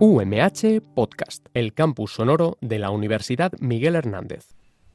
UMH Podcast, el campus sonoro de la Universidad Miguel Hernández.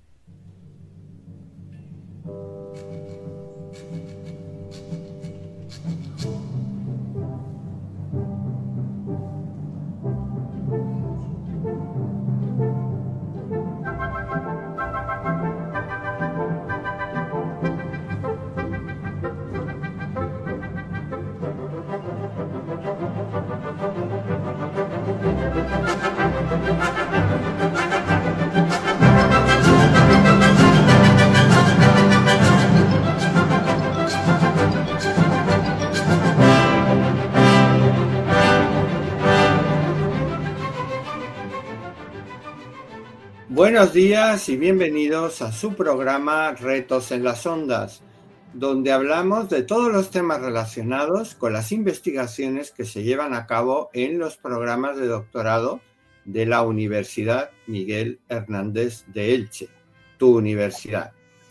Buenos días y bienvenidos a su programa Retos en las Ondas, donde hablamos de todos los temas relacionados con las investigaciones que se llevan a cabo en los programas de doctorado de la Universidad Miguel Hernández de Elche, tu universidad.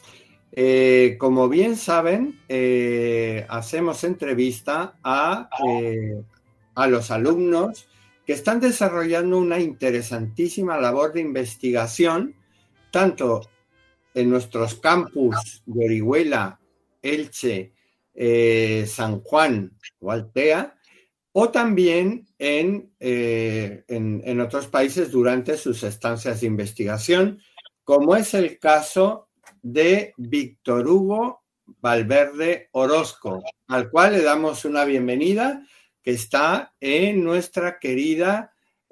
Como bien saben, hacemos entrevista a los alumnos que están desarrollando una interesantísima labor de investigación, tanto en nuestros campus de Orihuela, Elche, San Juan o Altea, o también en otros países durante sus estancias de investigación, como es el caso de Víctor Hugo Valverde Orozco, al cual le damos una bienvenida, que está en nuestra querida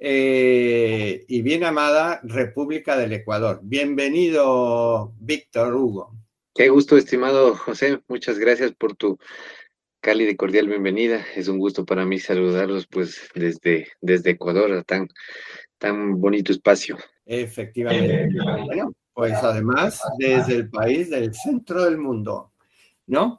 y bien amada República del Ecuador. Bienvenido, Víctor Hugo. Qué gusto, estimado José. Muchas gracias por tu cálida y cordial bienvenida. Es un gusto para mí saludarlos pues desde Ecuador a tan bonito espacio. Efectivamente. Bueno, pues además desde el país del centro del mundo, ¿no?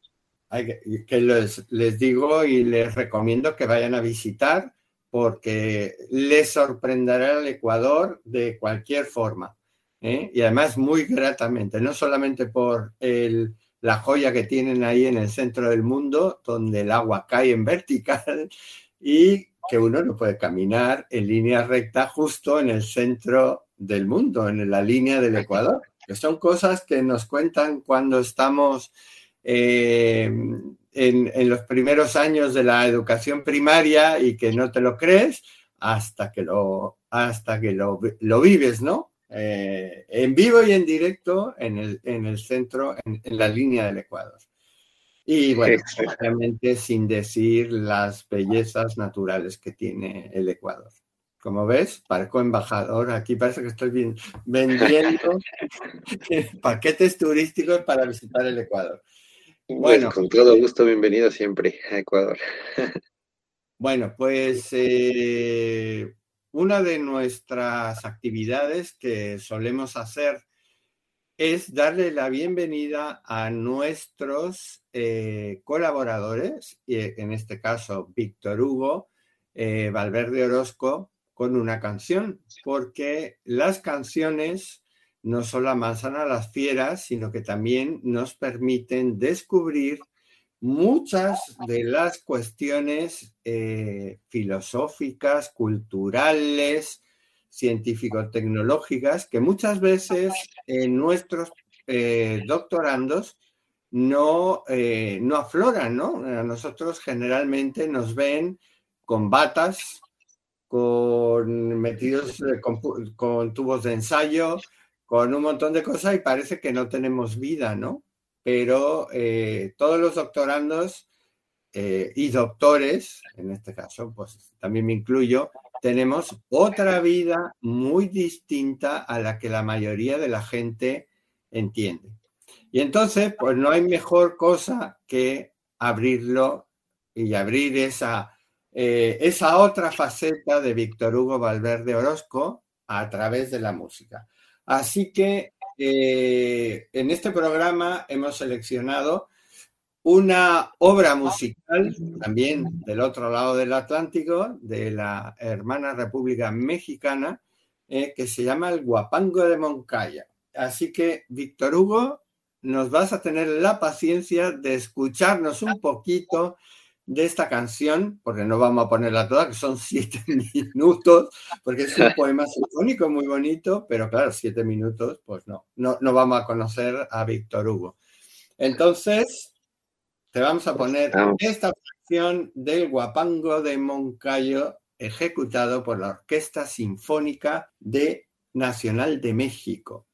Que les digo y les recomiendo que vayan a visitar porque les sorprenderá el Ecuador de cualquier forma, ¿eh? Y además muy gratamente, no solamente por la joya que tienen ahí en el centro del mundo, donde el agua cae en vertical y que uno no puede caminar en línea recta justo en el centro del mundo, en la línea del Ecuador, que son cosas que nos cuentan cuando estamos en los primeros años de la educación primaria y que no te lo crees hasta que lo vives, ¿no? En vivo y en directo en el centro, en la línea del Ecuador. Y bueno, obviamente sin decir las bellezas naturales que tiene el Ecuador. Como ves, parezco embajador. Aquí parece que estoy vendiendo paquetes turísticos para visitar el Ecuador. Bueno, con todo gusto, bienvenido siempre a Ecuador. Bueno, pues una de nuestras actividades que solemos hacer es darle la bienvenida a nuestros colaboradores, y en este caso Víctor Hugo Valverde Orozco, con una canción, porque las canciones no solo amasan a las fieras, sino que también nos permiten descubrir muchas de las cuestiones filosóficas, culturales, científico-tecnológicas, que muchas veces en nuestros doctorandos no afloran, ¿no? A nosotros generalmente nos ven con batas, metidos con tubos de ensayo, con un montón de cosas y parece que no tenemos vida, ¿no? Pero todos los doctorandos y doctores, en este caso, pues también me incluyo, tenemos otra vida muy distinta a la que la mayoría de la gente entiende. Y entonces, pues no hay mejor cosa que abrirlo y abrir esa otra faceta de Víctor Hugo Valverde Orozco a través de la música. Así que en este programa hemos seleccionado una obra musical, también del otro lado del Atlántico, de la hermana República Mexicana, que se llama El Guapango de Moncaya. Así que, Víctor Hugo, nos vas a tener la paciencia de escucharnos un poquito de esta canción, porque no vamos a ponerla toda, que son 7 minutos, porque es un poema sinfónico muy bonito, pero claro, 7 minutos, pues no vamos a conocer a Víctor Hugo. Entonces, te vamos a poner esta canción del Guapango de Moncayo, ejecutado por la Orquesta Sinfónica Nacional de México.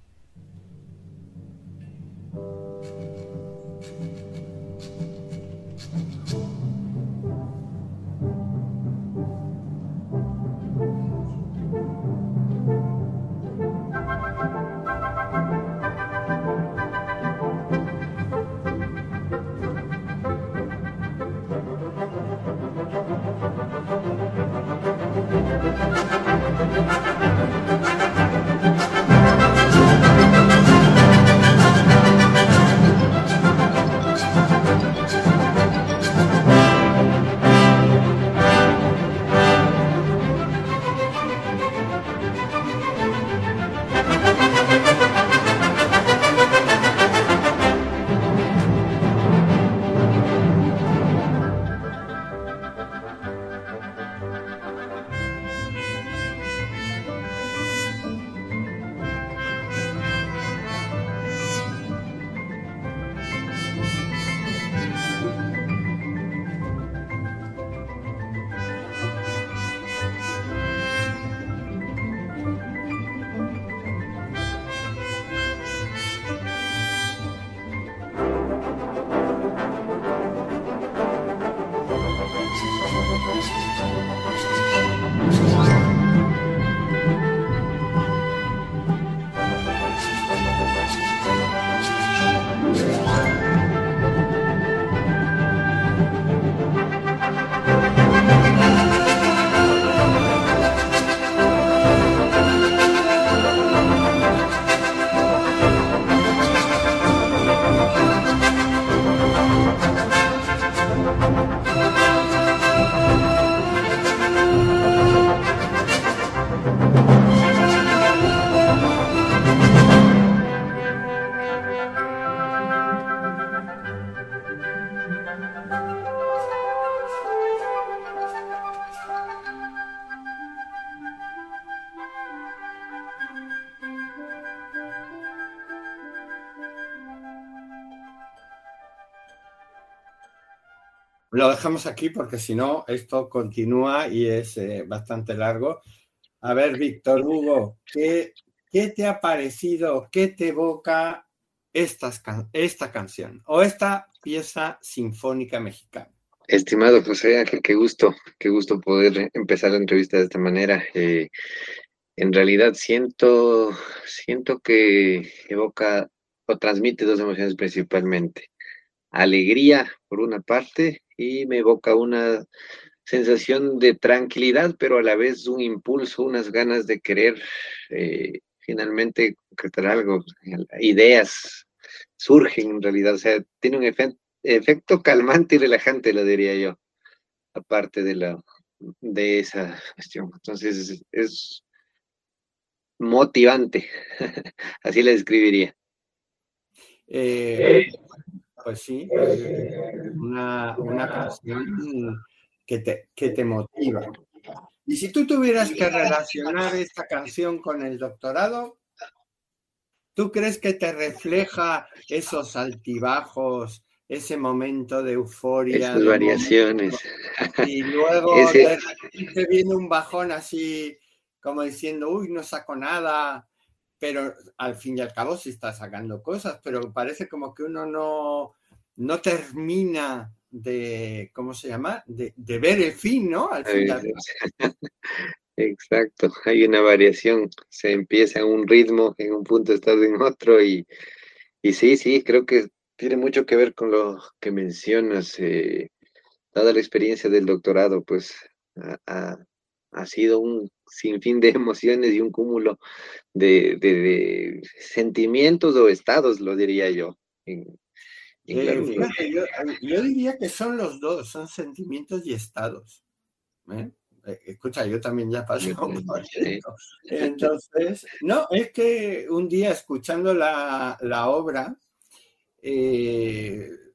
Lo dejamos aquí porque si no, esto continúa y es bastante largo. A ver, Víctor Hugo, ¿qué te ha parecido, qué te evoca esta canción o esta pieza sinfónica mexicana? Estimado José Ángel, qué gusto poder empezar la entrevista de esta manera. En realidad siento que evoca o transmite dos emociones principalmente. Alegría, por una parte, y me evoca una sensación de tranquilidad, pero a la vez un impulso, unas ganas de querer finalmente concretar algo. Ideas surgen en realidad, o sea, tiene un efecto calmante y relajante, lo diría yo, aparte de esa cuestión. Entonces es motivante, así la describiría. Pues sí, una canción que te motiva. Y si tú tuvieras que relacionar esta canción con el doctorado, ¿tú crees que te refleja esos altibajos, ese momento de euforia? Esas variaciones. Y luego te viene un bajón así, como diciendo, uy, no saco nada, pero al fin y al cabo sí está sacando cosas, pero parece como que uno no termina de, ¿cómo se llama? De ver el fin, ¿no? Al fin y al cabo. Exacto, hay una variación, se empieza en un ritmo, en un punto estás en otro y sí, creo que tiene mucho que ver con lo que mencionas, dada la experiencia del doctorado, pues ha sido un sinfín de emociones y un cúmulo de sentimientos o estados, lo diría yo. Claro, fíjate, yo diría que son los dos, son sentimientos y estados. Escucha, yo también ya pasé por esto. Entonces, no, es que un día escuchando la obra,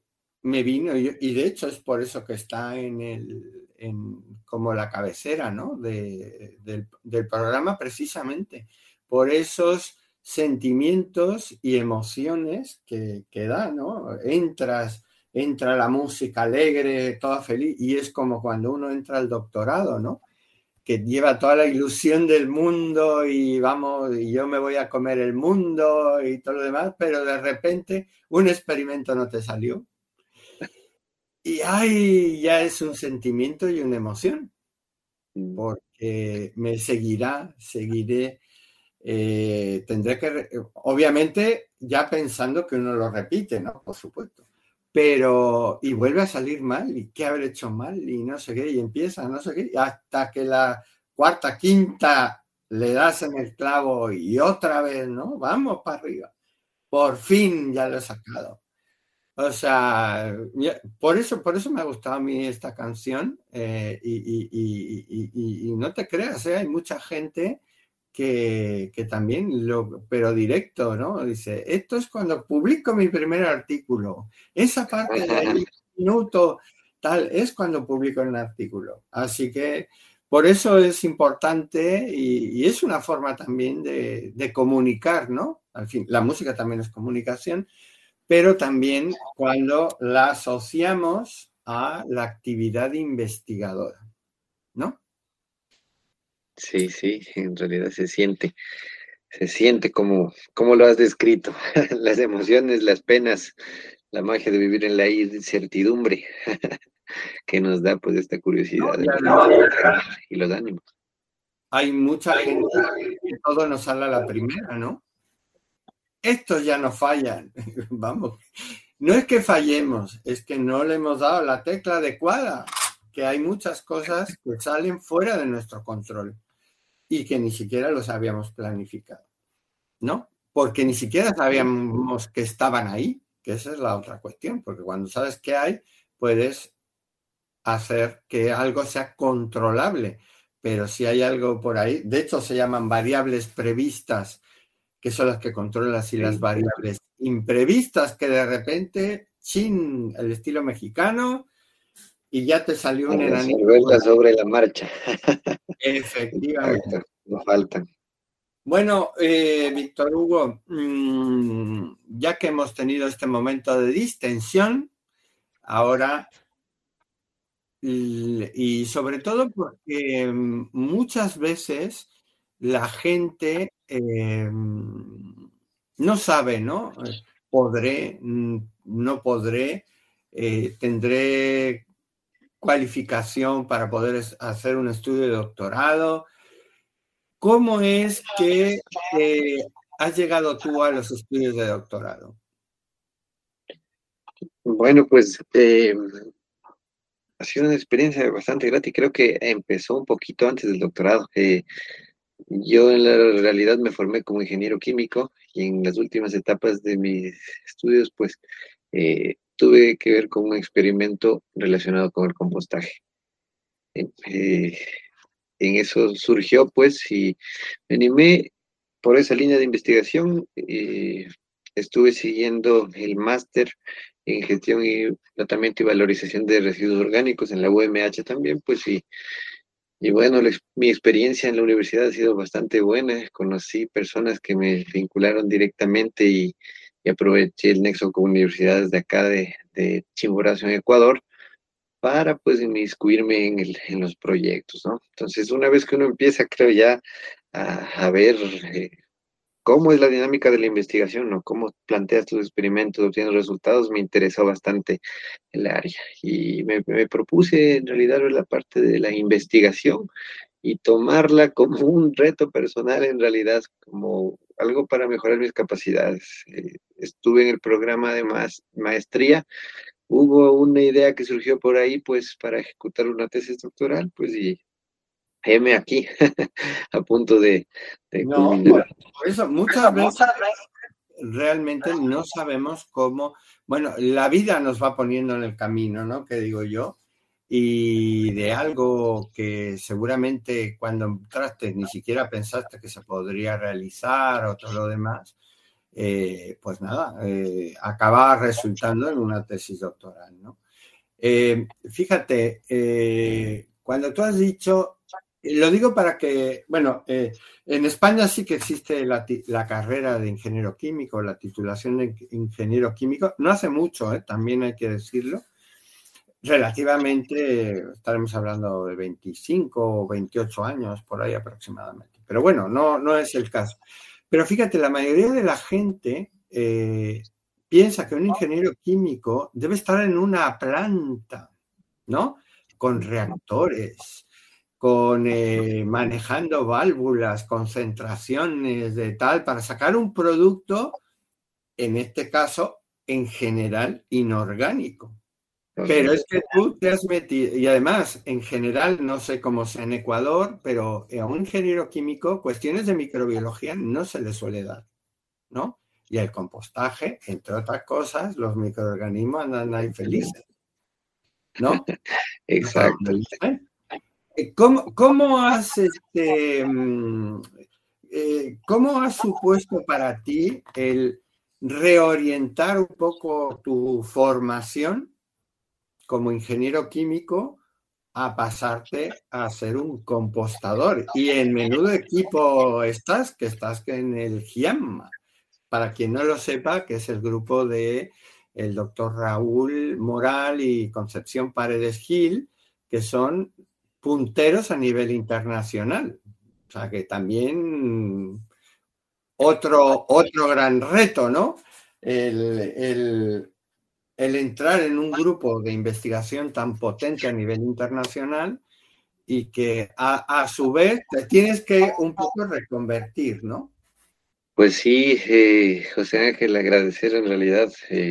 me vino, y de hecho es por eso que está como la cabecera, ¿no? del programa, precisamente, por esos sentimientos y emociones que da, ¿no? Entra la música alegre, toda feliz, y es como cuando uno entra al doctorado, ¿no? Que lleva toda la ilusión del mundo y vamos, y yo me voy a comer el mundo y todo lo demás, pero de repente un experimento no te salió. Y ay, ya es un sentimiento y una emoción, porque me seguiré, tendré que, obviamente, ya pensando que uno lo repite, ¿no? Por supuesto. Pero, y vuelve a salir mal, y qué haber hecho mal, y no sé qué, y empieza, no sé qué, hasta que la cuarta, quinta le das en el clavo y otra vez, ¿no? Vamos para arriba. Por fin ya lo he sacado. O sea, por eso me ha gustado a mí esta canción, y no te creas, hay mucha gente que también pero directo, ¿no? Dice, esto es cuando publico mi primer artículo, esa parte de ahí, un minuto, tal, es cuando publico un artículo. Así que por eso es importante y es una forma también de comunicar, ¿no? Al fin, la música también es comunicación, pero también cuando la asociamos a la actividad investigadora, ¿no? Sí, sí, en realidad se siente como lo has descrito, las emociones, las penas, la magia de vivir en la incertidumbre que nos da pues esta ¿No? curiosidad Y además y los ánimos. hay mucha gente que todo nos sale a la primera, ¿no? Estos ya no fallan, vamos. No es que fallemos, es que no le hemos dado la tecla adecuada, que hay muchas cosas que salen fuera de nuestro control y que ni siquiera los habíamos planificado, ¿no? Porque ni siquiera sabíamos que estaban ahí, que esa es la otra cuestión, porque cuando sabes que hay, puedes hacer que algo sea controlable, pero si hay algo por ahí, de hecho se llaman variables previstas, que son las que controlan, y las variables imprevistas, que de repente, chin, el estilo mexicano, y ya te salió un enanito. Vuelta sobre la marcha. Efectivamente. Exacto, no faltan. Bueno, Víctor Hugo, ya que hemos tenido este momento de distensión, ahora, y sobre todo porque muchas veces la gente no sabe, ¿no? Podré, no podré, tendré cualificación para poder hacer un estudio de doctorado. ¿Cómo es que has llegado tú a los estudios de doctorado? Bueno, pues ha sido una experiencia bastante grata y creo que empezó un poquito antes del doctorado. Yo en la realidad me formé como ingeniero químico y en las últimas etapas de mis estudios, pues tuve que ver con un experimento relacionado con el compostaje. Eh, en eso surgió, pues, y me animé por esa línea de investigación. Estuve siguiendo el máster en gestión y tratamiento y valorización de residuos orgánicos en la UMH también, pues, y bueno, mi experiencia en la universidad ha sido bastante buena. Conocí personas que me vincularon directamente y aproveché el nexo con universidades de acá de Chimborazo, en Ecuador, para pues inmiscuirme en los proyectos, ¿no? Entonces, una vez que uno empieza, creo ya, a ver cómo es la dinámica de la investigación, ¿no? Cómo planteas tus experimentos, obtienes resultados, me interesó bastante el área. Y me propuse en realidad ver la parte de la investigación y tomarla como un reto personal, en realidad, como algo para mejorar mis capacidades. Estuve en el programa de maestría. Hubo una idea que surgió por ahí, pues, para ejecutar una tesis doctoral, pues, y heme aquí, a punto de No, culminar. por eso muchas veces realmente no sabemos cómo, bueno, la vida nos va poniendo en el camino, ¿no? Que digo yo, y de algo que seguramente cuando entraste ni siquiera pensaste que se podría realizar o todo lo demás, pues nada, acaba resultando en una tesis doctoral, ¿no? Fíjate, cuando tú has dicho, lo digo para que, bueno, en España sí que existe la carrera de ingeniero químico, la titulación de ingeniero químico, no hace mucho, también hay que decirlo, relativamente, estaremos hablando de 25 o 28 años por ahí aproximadamente, pero bueno, no es el caso. Pero fíjate, la mayoría de la gente piensa que un ingeniero químico debe estar en una planta, ¿no? Con reactores, con manejando válvulas, concentraciones de tal, para sacar un producto, en este caso, en general, inorgánico. Pero es que tú te has metido, y además, en general, no sé cómo sea en Ecuador, pero a un ingeniero químico, cuestiones de microbiología no se le suele dar, ¿no? Y el compostaje, entre otras cosas, los microorganismos andan ahí felices, ¿no? Exacto. ¿Cómo has, cómo has supuesto para ti el reorientar un poco tu formación como ingeniero químico a pasarte a ser un compostador? Y en menudo equipo estás, que estás en el GIAMMA. Para quien no lo sepa, que es el grupo de el doctor Raúl Moral y Concepción Paredes Gil, que son punteros a nivel internacional. O sea que también otro gran reto, ¿no? El entrar en un grupo de investigación tan potente a nivel internacional y que a su vez te tienes que un poco reconvertir, ¿no? Pues sí, José Ángel, agradecer en realidad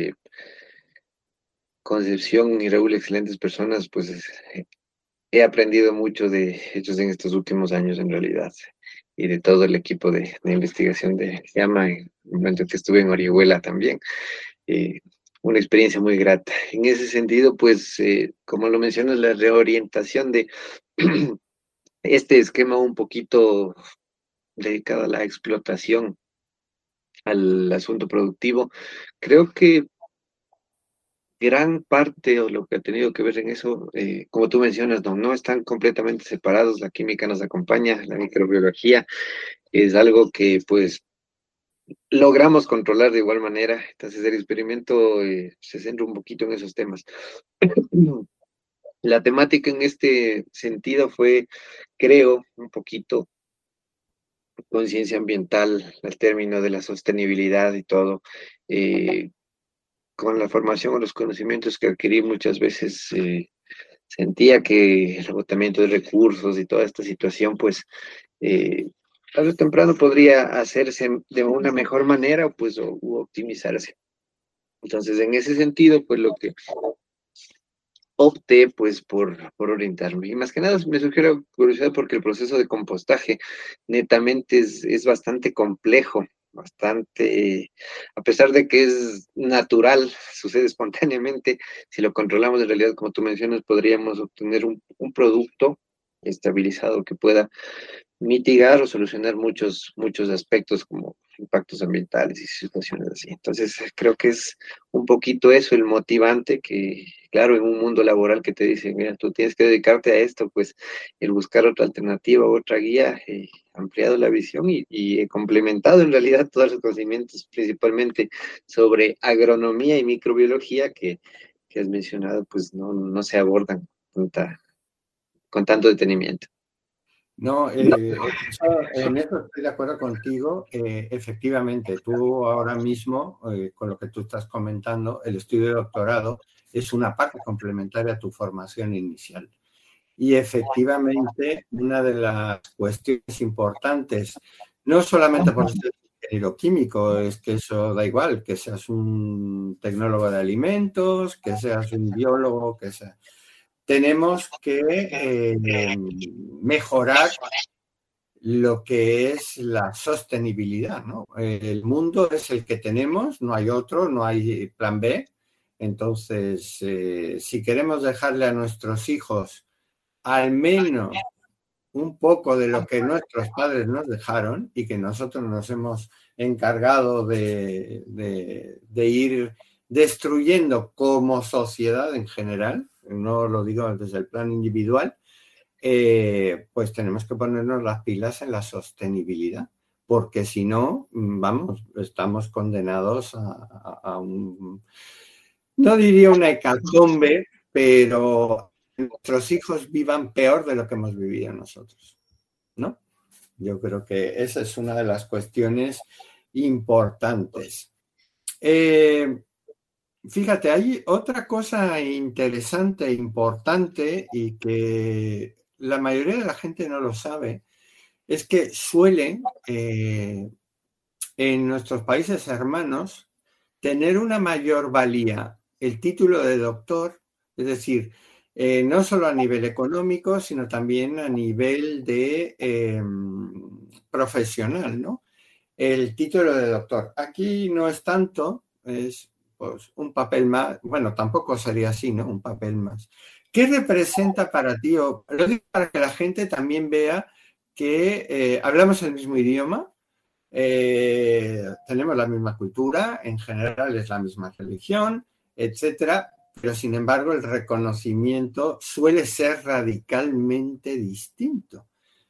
Concepción y Raúl, excelentes personas, pues he aprendido mucho de ellos en estos últimos años en realidad y de todo el equipo de investigación de llama en el momento que estuve en Orihuela también. Eh, una experiencia muy grata. En ese sentido, pues, como lo mencionas, la reorientación de este esquema un poquito dedicado a la explotación, al asunto productivo, creo que gran parte o lo que ha tenido que ver en eso, como tú mencionas, no están completamente separados, la química nos acompaña, la microbiología es algo que pues logramos controlar de igual manera, entonces el experimento se centra un poquito en esos temas. La temática en este sentido fue, creo, un poquito conciencia ambiental, el término de la sostenibilidad y todo. Eh, con la formación o los conocimientos que adquirí muchas veces sentía que el agotamiento de recursos y toda esta situación, pues, tarde o temprano podría hacerse de una mejor manera, pues, u optimizarse. Entonces, en ese sentido, pues, lo que opté, pues, por orientarme. Y más que nada me surgió la curiosidad porque el proceso de compostaje netamente es bastante complejo, bastante, a pesar de que es natural, sucede espontáneamente, si lo controlamos en realidad, como tú mencionas, podríamos obtener un producto estabilizado que pueda mitigar o solucionar muchos aspectos como impactos ambientales y situaciones así. Entonces, creo que es un poquito eso el motivante que, claro, en un mundo laboral que te dice, mira, tú tienes que dedicarte a esto, pues el buscar otra alternativa, otra guía, ampliado la visión y he complementado en realidad todos los conocimientos, principalmente sobre agronomía y microbiología que has mencionado, pues no se abordan con tanto detenimiento. No, en eso estoy de acuerdo contigo. Efectivamente, tú ahora mismo, con lo que tú estás comentando, el estudio de doctorado es una parte complementaria a tu formación inicial. Y efectivamente, una de las cuestiones importantes, no solamente por ser ingeniero químico, es que eso da igual, que seas un tecnólogo de alimentos, que seas un biólogo, que sea. Tenemos que mejorar lo que es la sostenibilidad, ¿no? El mundo es el que tenemos, no hay otro, no hay plan B. Entonces, si queremos dejarle a nuestros hijos al menos un poco de lo que nuestros padres nos dejaron y que nosotros nos hemos encargado de ir destruyendo como sociedad en general, no lo digo desde el plano individual, pues tenemos que ponernos las pilas en la sostenibilidad, porque si no, vamos, estamos condenados a un, no diría una hecatombe, pero nuestros hijos vivan peor de lo que hemos vivido nosotros, ¿no? Yo creo que esa es una de las cuestiones importantes. Fíjate, hay otra cosa interesante e importante y que la mayoría de la gente no lo sabe, es que suelen en nuestros países hermanos tener una mayor valía el título de doctor, es decir, no solo a nivel económico, sino también a nivel de profesional, ¿no? El título de doctor. Aquí no es tanto, es pues, un papel más, bueno, tampoco sería así, ¿no? Un papel más. ¿Qué representa para ti? Lo digo para que la gente también vea que hablamos el mismo idioma, tenemos la misma cultura, en general es la misma religión, etcétera, pero sin embargo el reconocimiento suele ser radicalmente distinto.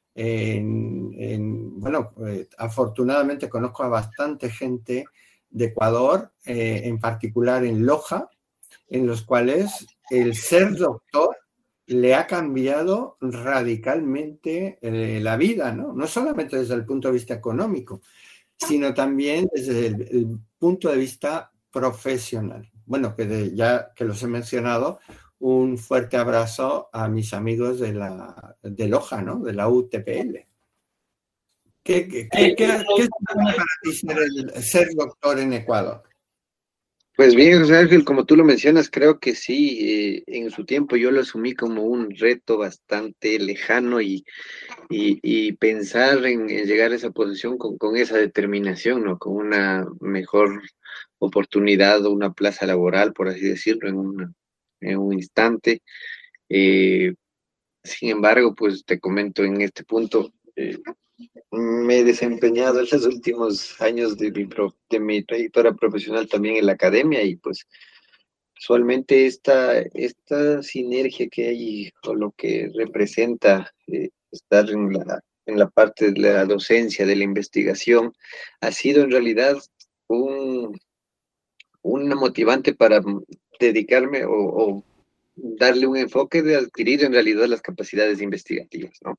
Bueno, afortunadamente conozco a bastante gente de Ecuador, en particular en Loja, en los cuales el ser doctor le ha cambiado radicalmente la vida, ¿no? No solamente desde el punto de vista económico, sino también desde el punto de vista profesional. Bueno, ya que los he mencionado, un fuerte abrazo a mis amigos de Loja, ¿no? De la UTPL. ¿Qué es para ti ser doctor en Ecuador? Pues bien, José Ángel, como tú lo mencionas, creo que sí, en su tiempo yo lo asumí como un reto bastante lejano y pensar en llegar a esa posición con esa determinación, ¿no? Con una mejor oportunidad o una plaza laboral, por así decirlo, en un instante. Sin embargo, pues te comento en este punto, me he desempeñado en los últimos años de mi trayectoria profesional también en la academia y pues usualmente esta sinergia que hay o lo que representa estar en la parte de la docencia, de la investigación, ha sido en realidad una motivante para dedicarme o darle un enfoque de adquirir en realidad las capacidades investigativas, ¿no?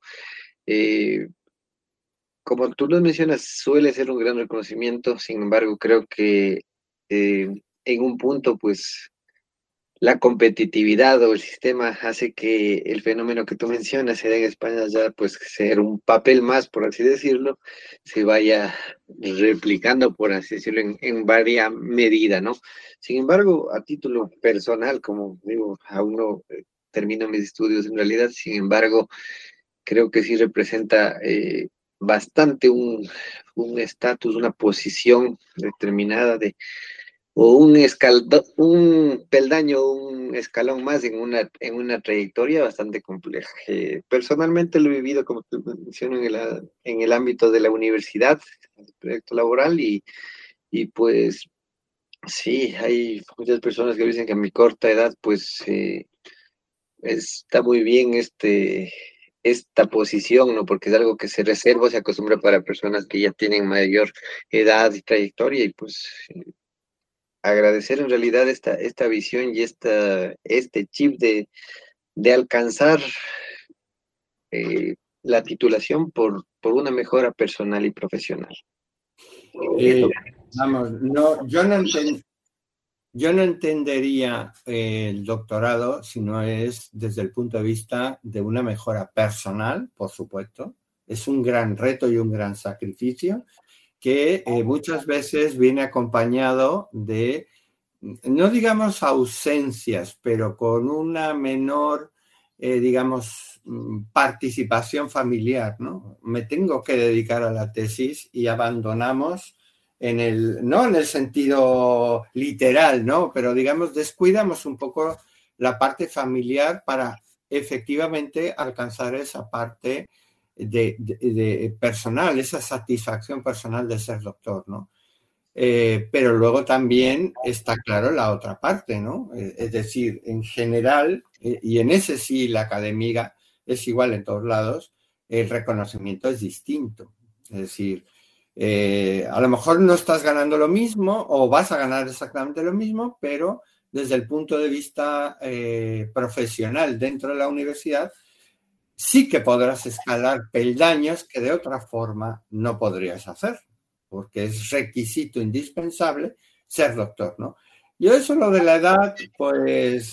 Como tú lo mencionas, suele ser un gran reconocimiento, sin embargo, creo que en un punto, pues, la competitividad o el sistema hace que el fenómeno que tú mencionas en España ya, pues, ser un papel más, por así decirlo, se vaya replicando, por así decirlo, en varia medida, ¿no? Sin embargo, a título personal, como digo, aún no termino mis estudios en realidad, sin embargo, creo que sí representa bastante un estatus, una posición determinada o un peldaño, un escalón más en una trayectoria bastante compleja. Personalmente lo he vivido, como te menciono, en el ámbito de la universidad, el proyecto laboral, y pues sí, hay muchas personas que dicen que a mi corta edad, pues está muy bien esta posición, ¿no? Porque es algo que se reserva, se acostumbra para personas que ya tienen mayor edad y trayectoria y pues agradecer en realidad esta visión y este chip de alcanzar la titulación por una mejora personal y profesional. Vamos, yo no entendería el doctorado si no es desde el punto de vista de una mejora personal, por supuesto. Es un gran reto y un gran sacrificio que muchas veces viene acompañado de, no digamos ausencias, pero con una menor, digamos, participación familiar, ¿no? Me tengo que dedicar a la tesis y abandonamos no en el sentido literal, ¿no? Pero digamos, descuidamos un poco la parte familiar para efectivamente alcanzar esa parte de personal, esa satisfacción personal de ser doctor, ¿no? Pero luego también está claro la otra parte, ¿no? Es decir, en general, y en ese sí la academia es igual en todos lados, el reconocimiento es distinto. Es decir, a lo mejor no estás ganando lo mismo o vas a ganar exactamente lo mismo, pero desde el punto de vista profesional dentro de la universidad, sí que podrás escalar peldaños que de otra forma no podrías hacer, porque es requisito indispensable ser doctor, ¿no? Yo eso lo de la edad, pues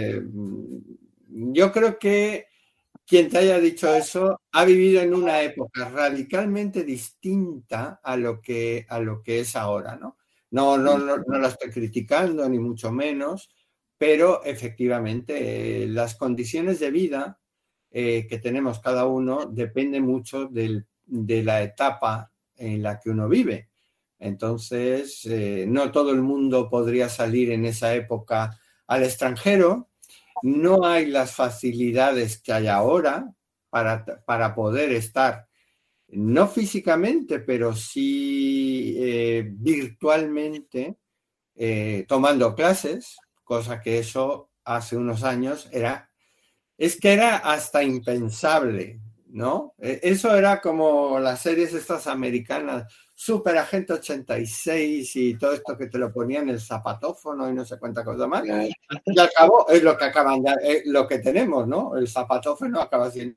yo creo que quien te haya dicho eso ha vivido en una época radicalmente distinta a lo que es ahora, ¿no? No la estoy criticando, ni mucho menos, pero efectivamente las condiciones de vida que tenemos cada uno depende mucho de la etapa en la que uno vive. Entonces, no todo el mundo podría salir en esa época al extranjero. No hay las facilidades que hay ahora para poder estar, no físicamente, pero sí virtualmente, tomando clases, cosa que eso hace unos años era hasta impensable, ¿no? Eso era como las series estas americanas, Super Agente 86 y todo esto que te lo ponían en el zapatófono y no sé cuánta cosa más. Y al cabo es lo que lo que tenemos, ¿no? El zapatófono acaba siendo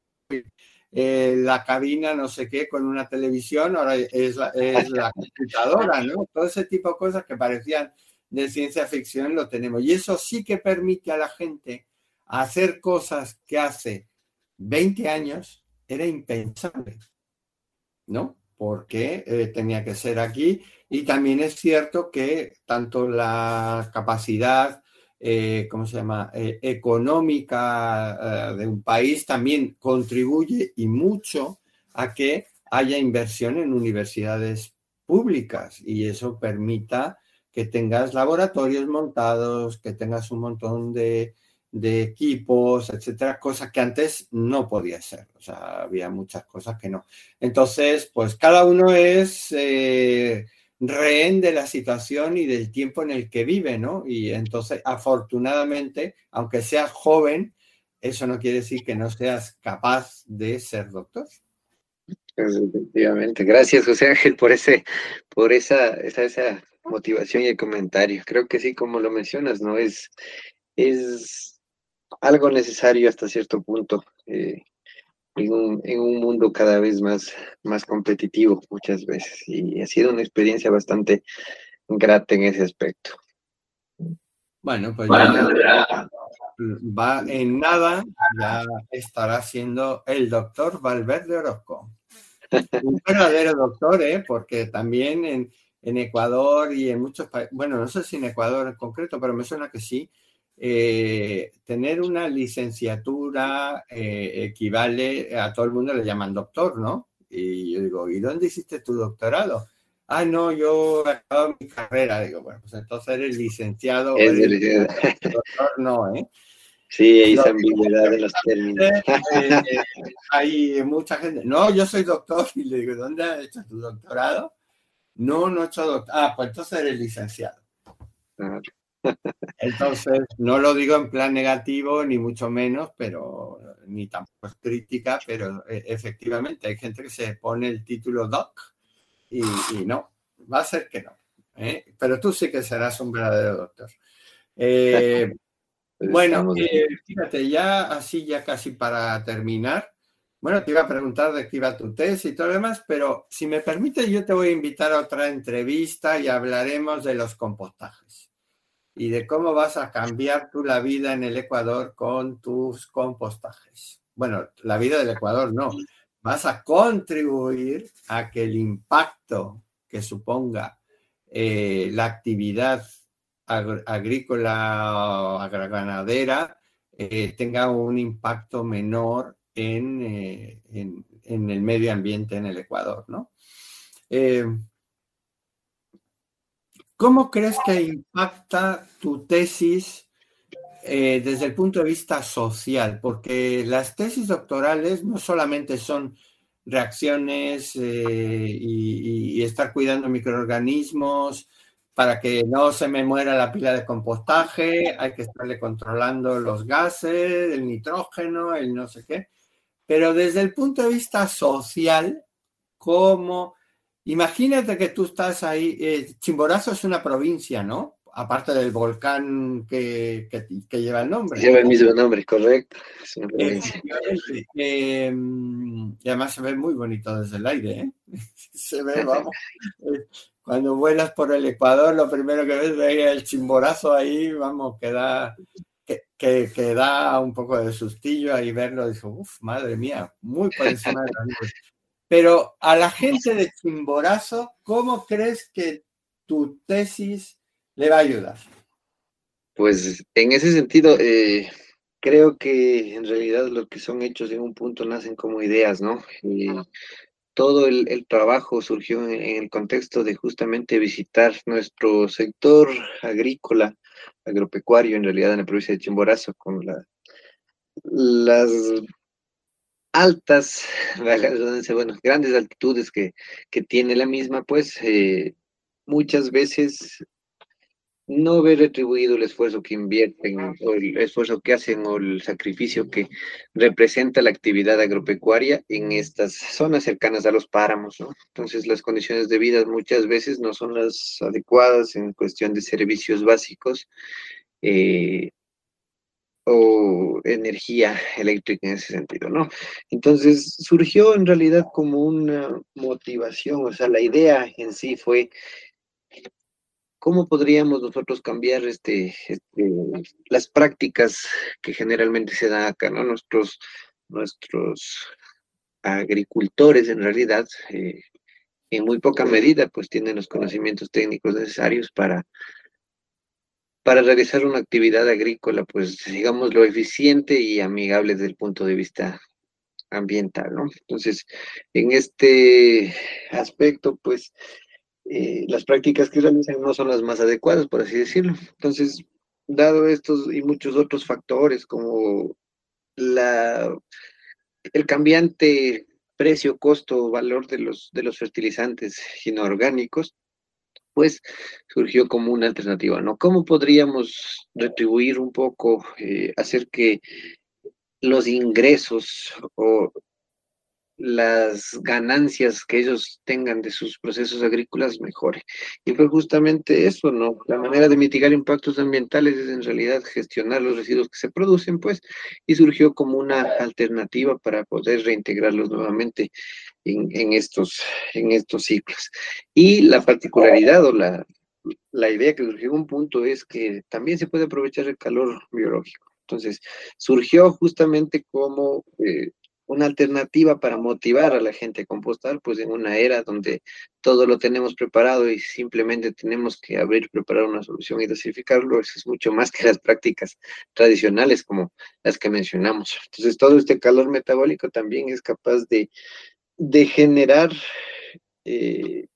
la cabina no sé qué con una televisión, ahora es la computadora, ¿no? Todo ese tipo de cosas que parecían de ciencia ficción lo tenemos. Y eso sí que permite a la gente hacer cosas que hace 20 años era impensable, ¿no? Porque tenía que ser aquí. Y también es cierto que tanto la capacidad, ¿cómo se llama?, económica de un país también contribuye y mucho a que haya inversión en universidades públicas y eso permita que tengas laboratorios montados, que tengas un montón de equipos, etcétera, cosas que antes no podía ser. O sea, había muchas cosas que no. Entonces, pues cada uno es rehén de la situación y del tiempo en el que vive, ¿no? Y entonces, afortunadamente, aunque seas joven, eso no quiere decir que no seas capaz de ser doctor. Pues, efectivamente. Gracias, José Ángel, por esa motivación y el comentario. Creo que sí, como lo mencionas, ¿no? Es algo necesario hasta cierto punto en un mundo cada vez más competitivo muchas veces. Y ha sido una experiencia bastante grata en ese aspecto. Bueno, pues ya va en nada, ya estará siendo el doctor Valverde Orozco. Un verdadero doctor, porque también en Ecuador y en muchos países, bueno, no sé si en Ecuador en concreto, pero me suena que sí, tener una licenciatura equivale, a todo el mundo le llaman doctor, ¿no? Y yo digo, ¿y dónde hiciste tu doctorado? Ah, no, yo he acabado mi carrera. Digo, bueno, pues entonces eres licenciado. Doctor, no, ¿eh? Sí, hay esa ambigüedad de los términos. Hay mucha gente, no, yo soy doctor, y le digo, ¿dónde has hecho tu doctorado? No he hecho doctorado. Ah, pues entonces eres licenciado. Entonces, no lo digo en plan negativo, ni mucho menos, pero ni tampoco es crítica, pero efectivamente hay gente que se pone el título doc y no, va a ser que no. Pero tú sí que serás un verdadero doctor. Bueno, fíjate, ya casi para terminar, bueno, te iba a preguntar de qué iba tu tesis y todo lo demás, pero si me permite, yo te voy a invitar a otra entrevista y hablaremos de los compostajes y de cómo vas a cambiar tú la vida en el Ecuador con tus compostajes. Bueno, la vida del Ecuador no, vas a contribuir a que el impacto que suponga la actividad agrícola o agroganadera tenga un impacto menor en el medio ambiente en el Ecuador, ¿no? ¿Cómo crees que impacta tu tesis desde el punto de vista social? Porque las tesis doctorales no solamente son reacciones y estar cuidando microorganismos para que no se me muera la pila de compostaje, hay que estarle controlando los gases, el nitrógeno, el no sé qué. Pero desde el punto de vista social, como imagínate que tú estás ahí, Chimborazo es una provincia, ¿no? Aparte del volcán que lleva el nombre. Lleva el mismo nombre, correcto. Es una provincia. Efectivamente. Y además se ve muy bonito desde el aire, ¿eh? Se ve, vamos. Cuando vuelas por el Ecuador, lo primero que ves es el Chimborazo ahí, vamos, que da un poco de sustillo ahí verlo. Digo, uff, madre mía, muy por encima de las nubes. Pero a la gente de Chimborazo, ¿cómo crees que tu tesis le va a ayudar? Pues en ese sentido, creo que en realidad lo que son hechos en un punto nacen como ideas, ¿no? Todo el trabajo surgió en el contexto de justamente visitar nuestro sector agrícola, agropecuario, en realidad en la provincia de Chimborazo, con las altas, valga la redundancia, bueno, grandes altitudes que tiene la misma, pues muchas veces no ver retribuido el esfuerzo que invierten o el esfuerzo que hacen o el sacrificio que representa la actividad agropecuaria en estas zonas cercanas a los páramos, ¿no? Entonces las condiciones de vida muchas veces no son las adecuadas en cuestión de servicios básicos eh, o energía eléctrica en ese sentido, ¿no? Entonces surgió en realidad como una motivación, o sea, la idea en sí fue ¿cómo podríamos nosotros cambiar las prácticas que generalmente se dan acá, ¿no? Nuestros agricultores, en realidad, en muy poca medida, pues tienen los conocimientos técnicos necesarios para realizar una actividad agrícola, pues, digamos, lo eficiente y amigable desde el punto de vista ambiental, ¿no? Entonces, en este aspecto, pues, las prácticas que realizan no son las más adecuadas, por así decirlo. Entonces, dado estos y muchos otros factores como la, el cambiante precio, costo, valor de los fertilizantes inorgánicos, pues surgió como una alternativa, ¿no? ¿Cómo podríamos retribuir un poco, hacer que los ingresos o las ganancias que ellos tengan de sus procesos agrícolas mejore? Y fue justamente eso, ¿no? La manera de mitigar impactos ambientales es en realidad gestionar los residuos que se producen, pues, y surgió como una alternativa para poder reintegrarlos nuevamente en estos ciclos. Y la particularidad o la idea que surgió en un punto es que también se puede aprovechar el calor biológico. Entonces, surgió justamente como una alternativa para motivar a la gente a compostar, pues en una era donde todo lo tenemos preparado y simplemente tenemos que abrir, preparar una solución y dosificarlo. Eso es mucho más que las prácticas tradicionales como las que mencionamos. Entonces, todo este calor metabólico también es capaz de generar eh,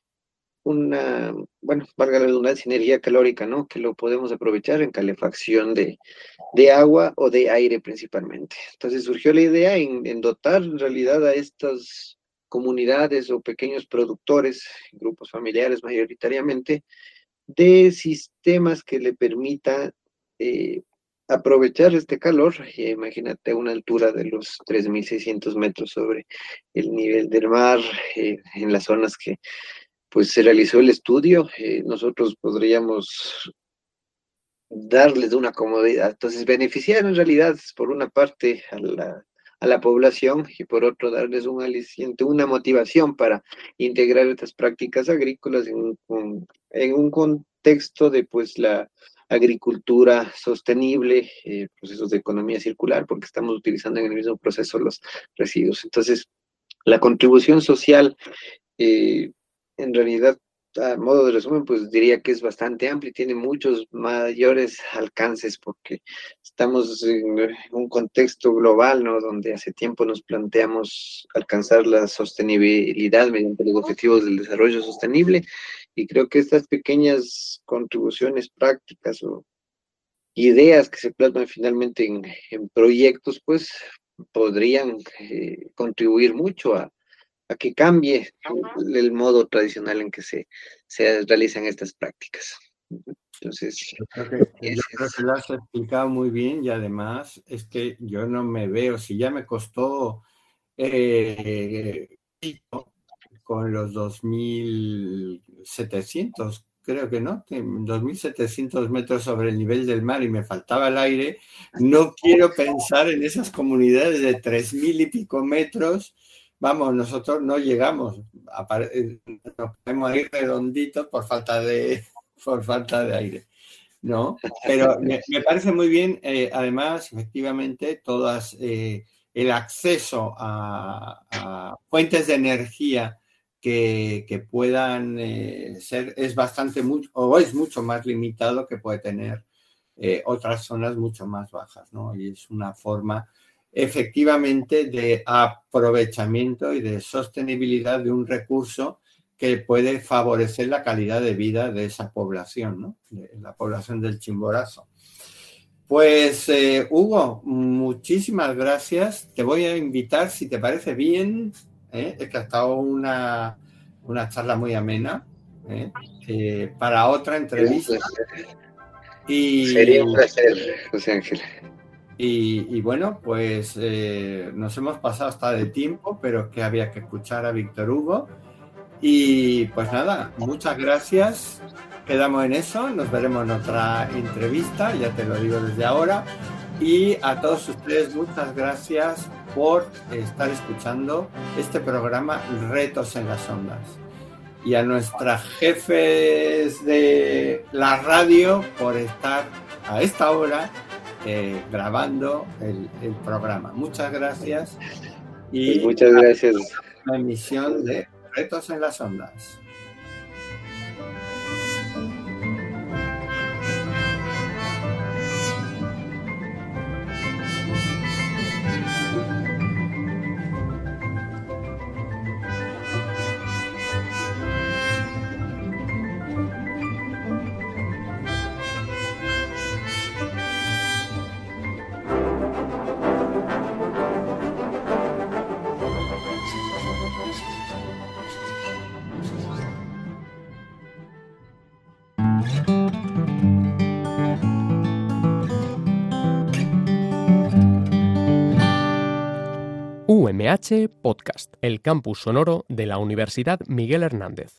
bueno, valga la redundancia, energía calórica, ¿no? Que lo podemos aprovechar en calefacción de agua o de aire principalmente. Entonces surgió la idea en dotar en realidad a estas comunidades o pequeños productores, grupos familiares mayoritariamente, de sistemas que le permita eh, aprovechar este calor. Imagínate a una altura de los 3.600 metros sobre el nivel del mar, en las zonas que pues se realizó el estudio, nosotros podríamos darles una comodidad. Entonces, beneficiar en realidad, por una parte, a la población y por otro, darles un aliciente, una motivación para integrar estas prácticas agrícolas en un contexto de pues la agricultura sostenible, procesos de economía circular, porque estamos utilizando en el mismo proceso los residuos. Entonces, la contribución social eh, en realidad, a modo de resumen, pues diría que es bastante amplio y tiene muchos mayores alcances porque estamos en un contexto global, ¿no? Donde hace tiempo nos planteamos alcanzar la sostenibilidad mediante los objetivos del desarrollo sostenible y creo que estas pequeñas contribuciones prácticas o ideas que se plasman finalmente en proyectos, pues podrían contribuir mucho a que cambie el modo tradicional en que se realizan estas prácticas. Entonces, Yo creo que lo has explicado muy bien y además es que yo no me veo, si ya me costó con los 2.700, creo que no, 2.700 metros sobre el nivel del mar y me faltaba el aire, no quiero pensar en esas comunidades de 3.000 y pico metros. Vamos, nosotros no llegamos, nos quedamos ahí redonditos por falta de aire, ¿no? Pero me parece muy bien, además, efectivamente, todas el acceso a fuentes de energía que puedan ser, es mucho más limitado que puede tener otras zonas mucho más bajas, ¿no? Y es una forma efectivamente de aprovechamiento y de sostenibilidad de un recurso que puede favorecer la calidad de vida de esa población, ¿no? De la población del Chimborazo. Pues, Hugo, muchísimas gracias. Te voy a invitar, si te parece bien, es que ha estado una charla muy amena, para otra entrevista. Sería un placer, José Ángel. Y bueno, pues nos hemos pasado hasta de tiempo, pero que había que escuchar a Víctor Hugo. Y pues nada, muchas gracias. Quedamos en eso, nos veremos en otra entrevista, ya te lo digo desde ahora. Y a todos ustedes, muchas gracias por estar escuchando este programa Retos en las Ondas. Y a nuestras jefes de la radio por estar a esta hora grabando el programa. Muchas gracias. Y muchas gracias. La emisión de Retos en las Ondas. UMH Podcast, el campus sonoro de la Universidad Miguel Hernández.